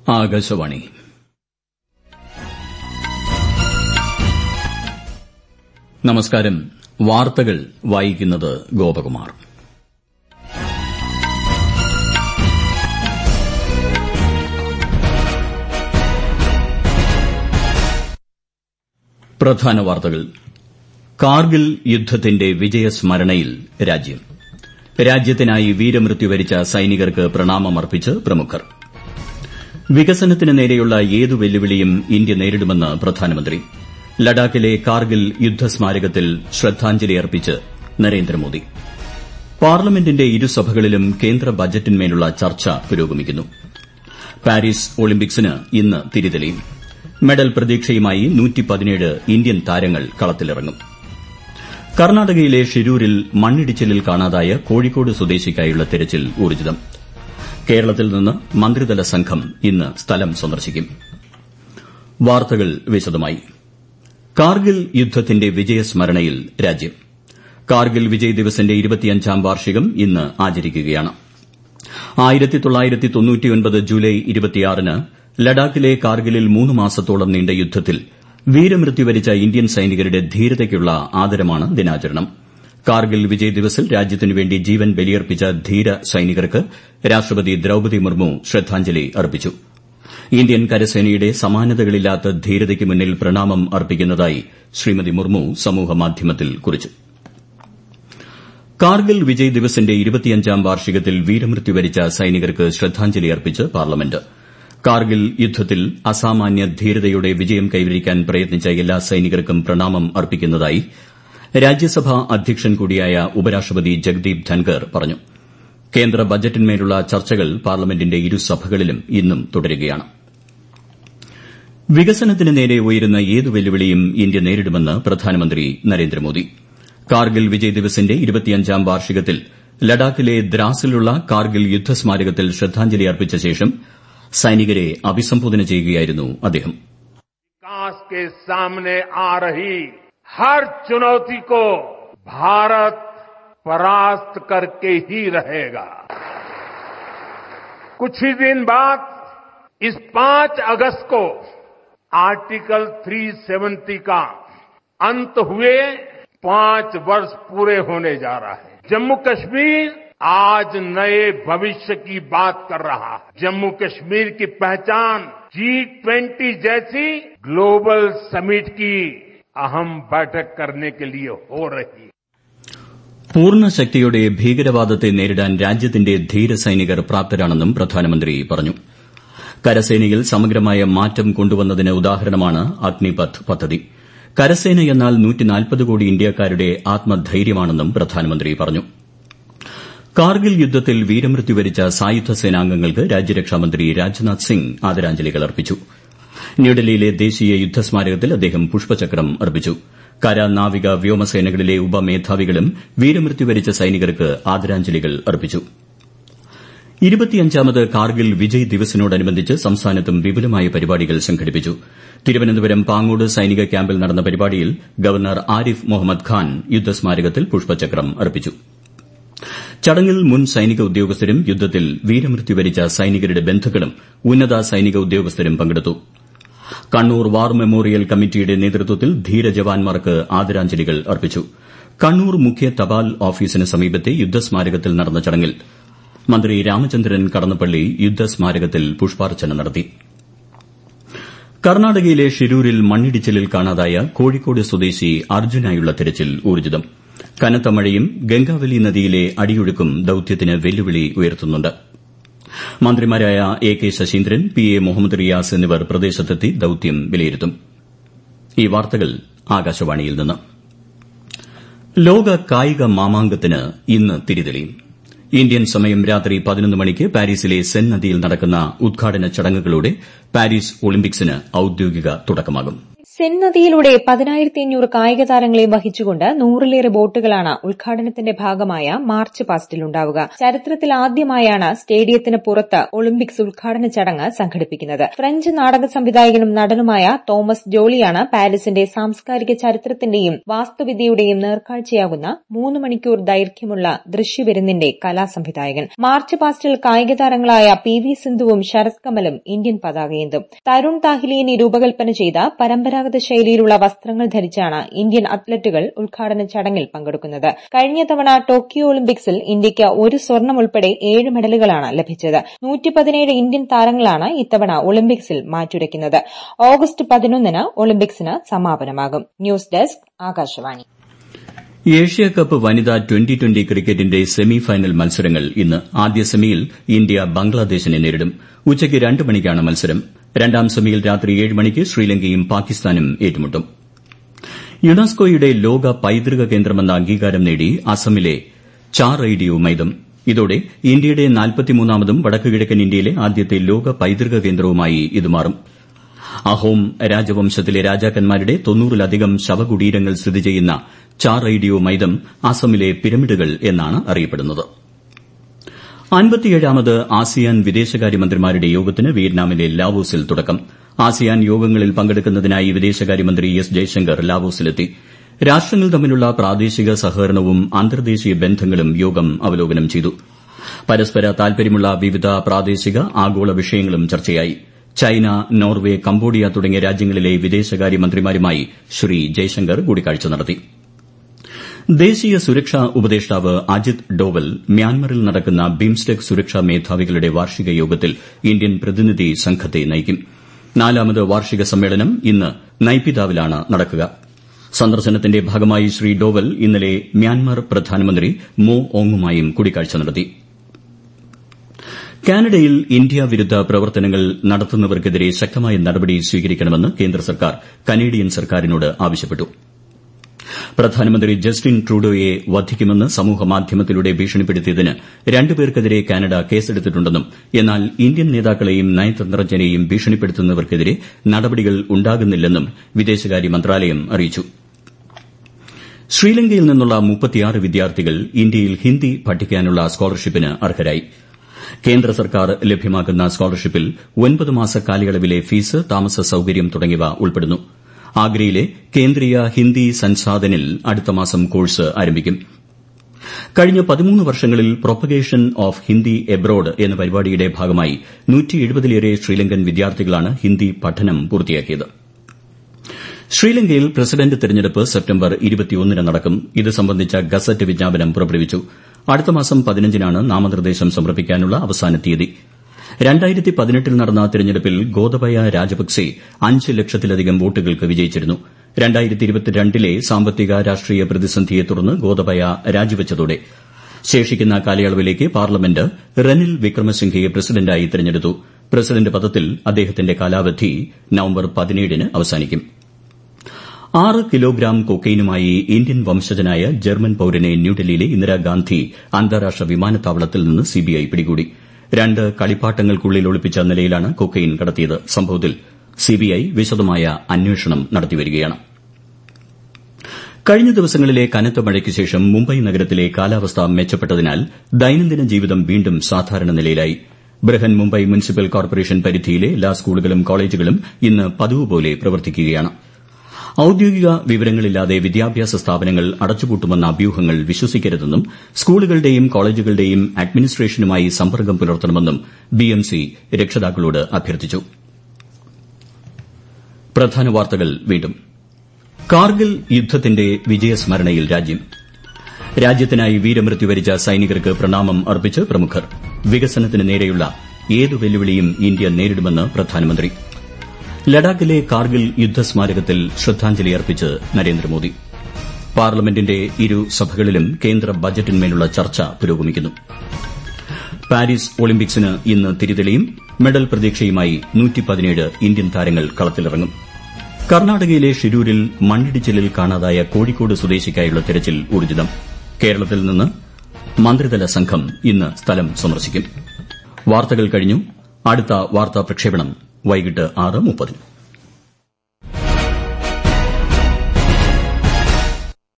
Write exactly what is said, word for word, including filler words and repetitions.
ആകാശവാണി. നമസ്കാരം. വാർത്തകൾ വായിക്കുന്നത് ഗോപകുമാർ. പ്രധാന വാർത്തകൾ. കാർഗിൽ യുദ്ധത്തിന്റെ വിജയസ്മരണയിൽ രാജ്യം. രാജ്യത്തിനായി വീരമൃത്യു വരിച്ച സൈനികർക്ക് പ്രണാമമർപ്പിച്ച് പ്രമുഖർ. വികസനത്തിന് നേരെയുള്ള ഏതു വെല്ലുവിളിയും ഇന്ത്യ നേരിടുമെന്ന് പ്രധാനമന്ത്രി. ലഡാക്കിലെ കാർഗിൽ യുദ്ധസ്മാരകത്തിൽ ശ്രദ്ധാഞ്ജലി അർപ്പിച്ച് നരേന്ദ്രമോദി. പാർലമെന്റിന്റെ ഇരുസഭകളിലും കേന്ദ്ര ബജറ്റിന്മേലുള്ള ചർച്ച പുരോഗമിക്കുന്നു. പാരീസ് ഒളിമ്പിക്സിന് ഇന്ന് തിരിതെളിയും. മെഡൽ പ്രതീക്ഷയുമായി ഇന്ത്യൻ താരങ്ങൾ കളത്തിലിറങ്ങും. കർണാടകയിലെ ഷിരൂരിൽ മണ്ണിടിച്ചിലിൽ കാണാതായ കോഴിക്കോട് സ്വദേശിക്കായുള്ള തെരച്ചിൽ ഊർജ്ജിതം. കേരളത്തിൽ നിന്ന് മന്ത്രിതല സംഘം ഇന്ന് സ്ഥലം സന്ദർശിക്കും. വാർത്തകൾ വിശദമായി. കാർഗിൽ യുദ്ധത്തിന്റെ വിജയസ്മരണയിൽ രാജ്യം. കാർഗിൽ വിജയ് ദിവസിന്റെ ഇരുപത്തിയഞ്ചാം വാർഷികം ഇന്ന് ആചരിക്കുകയാണ്. ജൂലൈ ഇരുപത്തിയാറിന് ലഡാക്കിലെ കാർഗിലിൽ മൂന്ന് മാസത്തോളം നീണ്ട യുദ്ധത്തിൽ വീരമൃത്യു വരിച്ച ഇന്ത്യൻ സൈനികരുടെ ധീരതയ്ക്കുള്ള ആദരമാണ് ദിനാചരണം. കാർഗിൽ വിജയ് ദിവസിൽ രാജ്യത്തിനുവേണ്ടി ജീവൻ ബലിയർപ്പിച്ച ധീര സൈനികർക്ക് രാഷ്ട്രപതി ദ്രൌപദി മുർമു ശ്രദ്ധാഞ്ജലി അർപ്പിച്ചു. ഇന്ത്യൻ കരസേനയുടെ സമാനതകളില്ലാത്ത ധീരതയ്ക്ക് മുന്നിൽ പ്രണാമം അർപ്പിക്കുന്നതായി ശ്രീമതി മുർമു സമൂഹമാധ്യമത്തിൽ കുറിച്ചു. കാർഗിൽ വിജയ് ദിവസിന്റെ ഇരുപത്തിയഞ്ചാം വാർഷികത്തിൽ വീരമൃത്യു വരിച്ച സൈനികർക്ക് ശ്രദ്ധാഞ്ജലി അർപ്പിച്ച് പാർലമെന്റ്. കാർഗിൽ യുദ്ധത്തിൽ അസാമാന്യ ധീരതയോടെ വിജയം കൈവരിക്കാൻ പ്രയത്നിച്ച എല്ലാ സൈനികർക്കും പ്രണാമം അർപ്പിക്കുന്നതായി രാജ്യസഭാ അധ്യക്ഷൻ കൂടിയായ ഉപരാഷ്ട്രപതി ജഗ്ദീപ് ധൻകർ പറഞ്ഞു. കേന്ദ്ര ബജറ്റിന്മേലുള്ള ചർച്ചകൾ പാർലമെന്റിന്റെ ഇരുസഭകളിലും ഇന്നും തുടരുകയാണ്. വികസനത്തിന് നേരെ ഉയരുന്ന ഏതു വെല്ലുവിളിയും ഇന്ത്യ നേരിടുമെന്ന് പ്രധാനമന്ത്രി നരേന്ദ്രമോദി. കാർഗിൽ വിജയ് ദിവസിന്റെ ഇരുപത്തിയഞ്ചാം വാർഷികത്തിൽ ലഡാക്കിലെ ദ്രാസിലുള്ള കാർഗിൽ യുദ്ധസ്മാരകത്തിൽ ശ്രദ്ധാഞ്ജലി അർപ്പിച്ച ശേഷം സൈനികരെ അഭിസംബോധന ചെയ്യുകയായിരുന്നു അദ്ദേഹം. विकास के सामने आ रही हर चुनौती को भारत परास्त करके ही रहेगा. कुछ ही दिन बाद इस पांच अगस्त को आर्टिकल तीन सौ सत्तर का अंत हुए पांच वर्ष पूरे होने जा रहा है. जम्मू कश्मीर आज नए भविष्य की बात कर रहा है. जम्मू कश्मीर की पहचान जी ट्वेंटी जैसी ग्लोबल समिट की अहम बैठक करने के लिए हो रही है. പൂർണ്ണ ശക്തിയോടെ ഭീകരവാദത്തെ നേരിടാൻ രാജ്യത്തിന്റെ ധീര സൈനികർ പ്രാപ്തരാണെന്നും പ്രധാനമന്ത്രി പറഞ്ഞു. കരസേനയിൽ സമഗ്രമായ മാറ്റം കൊണ്ടുവന്നതിന് ഉദാഹരണമാണ് അഗ്നിപഥ് പദ്ധതി. കരസേനയെന്നാൽ നൂറ്റിനാൽപ്പത് കോടി ഇന്ത്യക്കാരുടെ ആത്മധൈര്യമാണെന്നും പ്രധാനമന്ത്രി പറഞ്ഞു. കാർഗിൽ യുദ്ധത്തിൽ വീരമൃത്യു വരിച്ച സായുധ സേനാംഗങ്ങൾക്ക് രാജ്യരക്ഷാമന്ത്രി രാജ്നാഥ് സിംഗ് ആദരാഞ്ജലികൾ അർപ്പിച്ചു. ന്യൂഡൽഹിയിലെ ദേശീയ യുദ്ധസ്മാരകത്തിൽ അദ്ദേഹം പുഷ്പചക്രം അർപ്പിച്ചു. കര, നാവിക, വ്യോമസേനകളിലെ ഉപമേധാവികളും വീരമൃത്യു വരിച്ച സൈനികർക്ക് ആദരാഞ്ജലികൾ അർപ്പിച്ചു. ഇരുപത്തിയഞ്ചാമത് കാർഗിൽ വിജയ് ദിവസിനോടനുബന്ധിച്ച് സംസ്ഥാനത്തും വിപുലമായ പരിപാടികൾ സംഘടിപ്പിച്ചു. തിരുവനന്തപുരം പാങ്ങോട് സൈനിക ക്യാമ്പിൽ നടന്ന പരിപാടിയിൽ ഗവർണർ ആരിഫ് മുഹമ്മദ് ഖാൻ യുദ്ധസ്മാരകത്തിൽ പുഷ്പചക്രം അർപ്പിച്ചു. ചടങ്ങിൽ മുൻ സൈനിക ഉദ്യോഗസ്ഥരും യുദ്ധത്തിൽ വീരമൃത്യു വരിച്ച സൈനികരുടെ ബന്ധുക്കളും ഉന്നത സൈനിക ഉദ്യോഗസ്ഥരും പങ്കെടുത്തു. കണ്ണൂർ വാർ മെമ്മോറിയൽ കമ്മിറ്റിയുടെ നേതൃത്വത്തിൽ ധീരജവാന്മാർക്ക് ആദരാഞ്ജലികൾ അർപ്പിച്ചു. കണ്ണൂർ മുഖ്യ തപാൽ ഓഫീസിന് സമീപത്തെ യുദ്ധസ്മാരകത്തിൽ നടന്ന ചടങ്ങിൽ മന്ത്രി രാമചന്ദ്രൻ കടന്നപ്പള്ളി യുദ്ധസ്മാരകത്തിൽ പുഷ്പാർച്ചന നടത്തി. കർണാടകയിലെ ഷിരൂരിൽ മണ്ണിടിച്ചിലിൽ കാണാതായ കോഴിക്കോട് സ്വദേശി അർജുനായുള്ള തെരച്ചിൽ ഊർജ്ജിതം. കനത്ത മഴയും ഗംഗാവലി നദിയിലെ അടിയൊഴുക്കും ദൌത്യത്തിന് വെല്ലുവിളി ഉയർത്തുന്നുണ്ട്. മന്ത്രിമാരായ A K Saseendran, P A Muhammad Riyas എന്നിവർ പ്രദേശത്തെത്തി ദൌത്യം വിലയിരുത്തും. ഈ വാർത്തകൾ ആകാശവാണിയിൽ നിന്ന്. ലോക കായിക മാമാങ്കത്തിന് ഇന്ന് തിരിതെളിയും. ഇന്ത്യൻ സമയം രാത്രി പതിനൊന്ന് മണിക്ക് പാരീസിലെ സെൻ നദിയിൽ നടക്കുന്ന ഉദ്ഘാടന ചടങ്ങുകളോടെ പാരീസ് ഒളിമ്പിക്സിന് ഔദ്യോഗിക തുടക്കമാകും. സെൻ നദിയിലൂടെ പതിനായിരത്തി അഞ്ഞൂറ് കായിക താരങ്ങളെ വഹിച്ചുകൊണ്ട് നൂറിലേറെ ബോട്ടുകളാണ് ഉദ്ഘാടനത്തിന്റെ ഭാഗമായ മാർച്ച് പാസ്റ്റിലുണ്ടാവുക. ചരിത്രത്തിൽ ആദ്യമായാണ് സ്റ്റേഡിയത്തിന് പുറത്ത് ഒളിമ്പിക്സ് ഉദ്ഘാടന ചടങ്ങ് സംഘടിപ്പിക്കുന്നത്. ഫ്രഞ്ച് നാടക സംവിധായകനും നടനുമായ തോമസ് ജോളിയാണ് പാരീസിന്റെ സാംസ്കാരിക ചരിത്രത്തിന്റെയും വാസ്തുവിദ്യയുടെയും നേർക്കാഴ്ചയാകുന്ന മൂന്ന് മണിക്കൂർ ദൈർഘ്യമുള്ള ദൃശ്യവിരുന്നിന്റെ കലാസംവിധായകൻ. മാർച്ച് പാസ്റ്റിൽ കായിക താരങ്ങളായ പി വി സിന്ധുവും ശരത് കമലും ഇന്ത്യൻ പതാകയേന്തും. തരുൺ താഹിലിയനെ രൂപകൽപ്പന ചെയ്ത പരമ്പരാഗത ശൈലിയിലുള്ള വസ്ത്രങ്ങൾ ധരിച്ചാണ് ഇന്ത്യൻ അത്ലറ്റുകൾ ഉദ്ഘാടന ചടങ്ങിൽ പങ്കെടുക്കുന്നത്. കഴിഞ്ഞ തവണ ടോക്കിയോ ഒളിമ്പിക്സിൽ ഇന്ത്യയ്ക്ക് ഒരു സ്വർണം ഉൾപ്പെടെ ഏഴ് മെഡലുകളാണ് ലഭിച്ചത്. നൂറ്റി പതിനേഴ് ഇന്ത്യൻ താരങ്ങളാണ് ഇത്തവണ ഒളിമ്പിക്സിൽ മാറ്റുരയ്ക്കുന്നത്. ഓഗസ്റ്റ് പതിനൊന്നിന് ഒളിമ്പിക്സിന് സമാപനമാകും. News desk Akashvani. ഏഷ്യാകപ്പ് വനിതാ ട്വന്റി ട്വന്റി ക്രിക്കറ്റിന്റെ സെമി ഫൈനൽ മത്സരങ്ങൾ ഇന്ന്. ആദ്യ സെമിയിൽ ഇന്ത്യ ബംഗ്ലാദേശിനെ നേരിടും. ഉച്ചയ്ക്ക് രണ്ട് മണിക്കാണ് മത്സരം. രണ്ടാം സെമിയിൽ രാത്രി ഏഴ് മണിക്ക് ശ്രീലങ്കയും പാകിസ്ഥാനും ഏറ്റുമുട്ടും. യുനെസ്കോയുടെ ലോക പൈതൃക കേന്ദ്രമെന്ന അംഗീകാരം നേടി അസമിലെ ചാറൈഡിയോ മൈദം. ഇതോടെ ഇന്ത്യയുടെ നാൽപ്പത്തിമൂന്നാമതും വടക്കുകിഴക്കൻ ഇന്ത്യയിലെ ആദ്യത്തെ ലോക പൈതൃക കേന്ദ്രവുമായി ഇത് മാറും. അഹോം രാജവംശത്തിലെ രാജാക്കന്മാരുടെ തൊണ്ണൂറിലധികം ശവകുടീരങ്ങൾ സ്ഥിതി ചെയ്യുന്ന ചാറൈഡിയോ മൈദം അസമിലെ പിരമിഡുകൾ എന്നാണ് അറിയപ്പെടുന്നത്. അൻപത്തിയേഴാമത് ആസിയാൻ വിദേശകാര്യമന്ത്രിമാരുടെ യോഗത്തിന് വിയറ്റ്നാമിലെ ലാവോസിൽ തുടക്കം. ആസിയാൻ യോഗങ്ങളിൽ പങ്കെടുക്കുന്നതിനായി വിദേശകാര്യമന്ത്രി എസ് ജയശങ്കർ ലാവോസിലെത്തി. രാഷ്ട്രങ്ങൾ തമ്മിലുള്ള പ്രാദേശിക സഹകരണവും അന്തർദേശീയ ബന്ധങ്ങളും യോഗം അവലോകനം ചെയ്തു. പരസ്പര താൽപര്യമുള്ള വിവിധ പ്രാദേശിക ആഗോള വിഷയങ്ങളും ചർച്ചയായി. ചൈന, നോർവെ, കംബോഡിയ തുടങ്ങിയ രാജ്യങ്ങളിലെ വിദേശകാര്യമന്ത്രിമാരുമായി ശ്രീ ജയശങ്കർ കൂടിക്കാഴ്ച നടത്തി. ദേശീയ സുരക്ഷാ ഉപദേഷ്ടാവ് അജിത് ഡോവൽ മ്യാൻമറിൽ നടക്കുന്ന ബിംസ്റ്റെക് സുരക്ഷാ മേധാവികളുടെ വാർഷിക യോഗത്തിൽ ഇന്ത്യൻ പ്രതിനിധി സംഘത്തെ നയിക്കും. നാലാമത് വാർഷിക സമ്മേളനം ഇന്ന് നൈപിതാവിലാണ് നടക്കുക. സന്ദർശനത്തിന്റെ ഭാഗമായി ശ്രീ ഡോവൽ ഇന്നലെ മ്യാൻമർ പ്രധാനമന്ത്രി മോ ഓങ്ങുമായും കൂടിക്കാഴ്ച നടത്തി. കാനഡയിൽ ഇന്ത്യ വിരുദ്ധ പ്രവർത്തനങ്ങൾ നടത്തുന്നവർക്കെതിരെ ശക്തമായ നടപടി സ്വീകരിക്കണമെന്ന് കേന്ദ്ര സർക്കാർ കനേഡിയൻ സർക്കാരിനോട് ആവശ്യപ്പെട്ടു. പ്രധാനമന്ത്രി ജസ്റ്റിൻ ട്രൂഡോയെ വധിക്കുമെന്ന് സമൂഹമാധ്യമത്തിലൂടെ ഭീഷണിപ്പെടുത്തിയതിന് രണ്ടുപേർക്കെതിരെ കാനഡ കേസെടുത്തിട്ടുണ്ടെന്നും എന്നാൽ ഇന്ത്യൻ നേതാക്കളെയും നയതന്ത്രജ്ഞരെയും ഭീഷണിപ്പെടുത്തുന്നവർക്കെതിരെ നടപടികൾ ഉണ്ടാകുന്നില്ലെന്നും വിദേശകാര്യ മന്ത്രാലയം അറിയിച്ചു. ശ്രീലങ്കയിൽ നിന്നുള്ള മുപ്പത്തിയാറ് വിദ്യാർത്ഥികൾ ഇന്ത്യയിൽ ഹിന്ദി പഠിക്കാനുള്ള സ്കോളർഷിപ്പിന് അർഹരായി. കേന്ദ്ര സർക്കാർ ലഭ്യമാക്കുന്ന സ്കോളർഷിപ്പിൽ ഒൻപത് മാസ കാലയളവിലെ ഫീസ്, താമസ സൌകര്യം തുടങ്ങിയവ ഉൾപ്പെടുന്നു. ആഗ്രയിലെ കേന്ദ്രീയ ഹിന്ദി സൻസാദനിൽ അടുത്ത മാസം കോഴ്സ് ആരംഭിക്കും. കഴിഞ്ഞ പതിമൂന്ന് വർഷങ്ങളിൽ പ്രൊപ്പഗേഷൻ ഓഫ് ഹിന്ദി എബ്രോഡ് എന്ന പരിപാടിയുടെ ഭാഗമായി നൂറ്റി എഴുപതിലേറെ ശ്രീലങ്കൻ വിദ്യാർത്ഥികളാണ് ഹിന്ദി പഠനം പൂർത്തിയാക്കിയത്. ശ്രീലങ്കയിൽ പ്രസിഡന്റ് തെരഞ്ഞെടുപ്പ് സെപ്റ്റംബർ ഇരുപത്തിയൊന്നിന് നടക്കും. ഇത് സംബന്ധിച്ച ഗസറ്റ് വിജ്ഞാപനം പുറപ്പെടുവിച്ചു. അടുത്ത മാസം പതിനഞ്ചിനാണ് നാമനിർദ്ദേശം സമർപ്പിക്കാനുള്ള അവസാന തീയതി. രണ്ടായിരത്തി പതിനെട്ടിൽ നടന്ന തെരഞ്ഞെടുപ്പിൽ ഗോതബയ രാജപക്സെ അഞ്ച് ലക്ഷത്തിലധികം വോട്ടുകൾക്ക് വിജയിച്ചിരുന്നു. രണ്ടായിരത്തി ഇരുപത്തിരണ്ടിലെ സാമ്പത്തിക രാഷ്ട്രീയ പ്രതിസന്ധിയെ തുടർന്ന് ഗോതബയ രാജിവച്ചതോടെ ശേഷിക്കുന്ന കാലയളവിലേക്ക് പാർലമെന്റ് റനിൽ വിക്രമസിംഘയെ പ്രസിഡന്റായി തെരഞ്ഞെടുത്തു. പ്രസിഡന്റ് പദത്തിൽ അദ്ദേഹത്തിന്റെ കാലാവധി നവംബർ പതിനേഴിന് അവസാനിക്കും. ആറ് കിലോഗ്രാം കൊക്കൈനുമായി ഇന്ത്യൻ വംശജനായ ജർമ്മൻ പൌരനെ ന്യൂഡൽഹിയിലെ ഇന്ദിരാഗാന്ധി അന്താരാഷ്ട്ര വിമാനത്താവളത്തിൽ നിന്ന് സിബിഐ പിടികൂടി. രണ്ട് കളിപ്പാട്ടങ്ങൾക്കുള്ളിൽ ഒളിപ്പിച്ച നിലയിലാണ് കൊക്കൈൻ കടത്തിയത്. സംഭവത്തിൽ സിബിഐ വിശദമായ അന്വേഷണം നടത്തിവരികയാണ്. കഴിഞ്ഞ ദിവസങ്ങളിലെ കനത്ത മഴയ്ക്ക് ശേഷം മുംബൈ നഗരത്തിലെ കാലാവസ്ഥ മെച്ചപ്പെട്ടതിനാൽ ദൈനംദിന ജീവിതം വീണ്ടും സാധാരണ നിലയിലായി. ബൃഹൻ മുംബൈ മുനിസിപ്പൽ കോർപ്പറേഷൻ പരിധിയിലെ എല്ലാ സ്കൂളുകളും കോളേജുകളും ഇന്ന് പതിവുപോലെ പ്രവർത്തിക്കുകയാണ്. ഔദ്യോഗിക വിവരങ്ങളില്ലാതെ വിദ്യാഭ്യാസ സ്ഥാപനങ്ങൾ അടച്ചുപൂട്ടുമെന്ന അഭ്യൂഹങ്ങൾ വിശ്വസിക്കരുതെന്നും സ്കൂളുകളുടെയും കോളേജുകളുടെയും അഡ്മിനിസ്ട്രേഷനുമായി സമ്പർക്കം പുലർത്തണമെന്നും ബിഎംസി രക്ഷിതാക്കളോട് അഭ്യർത്ഥിച്ചു. പ്രധാന വാർത്തകൾ വീണ്ടും. കാർഗിൽ യുദ്ധത്തിന്റെ വിജയസ്മരണയിൽ രാജ്യം. രാജ്യത്തിനായി വീരമൃത്യു വരിച്ച സൈനികർക്ക് പ്രണാമം അർപ്പിച്ച് പ്രമുഖർ. വികസനത്തിന് നേരെയുള്ള ഏതു വെല്ലുവിളിയും ഇന്ത്യ നേരിടുമെന്ന് പ്രധാനമന്ത്രി. ലഡാക്കിലെ കാർഗിൽ യുദ്ധസ്മാരകത്തിൽ ശ്രദ്ധാഞ്ജലി അർപ്പിച്ച് നരേന്ദ്രമോദി. പാർലമെന്റിന്റെ ഇരു സഭകളിലും കേന്ദ്ര ബജറ്റിന്മേലുള്ള ചർച്ച പുരോഗമിക്കുന്നു. പാരീസ് ഒളിമ്പിക്സിന് ഇന്ന് തിരിതെളിയും. മെഡൽ പ്രതീക്ഷയുമായി നൂറ്റി പതിനേഴ് ഇന്ത്യൻ താരങ്ങൾ കളത്തിലിറങ്ങും. കർണാടകയിലെ ഷിരൂരിൽ മണ്ണിടിച്ചിലിൽ കാണാതായ കോഴിക്കോട് സ്വദേശിക്കായുള്ള തെരച്ചിൽ ഊർജ്ജിതം. കേരളത്തിൽ നിന്ന് മന്ത്രിതല സംഘം ഇന്ന് സ്ഥലം സന്ദർശിക്കും. വാർത്തകൾ കഴിഞ്ഞു. അടുത്ത വാർത്താ പ്രക്ഷേപണം വൈകിട്ട് ആറ് മുപ്പതിന്.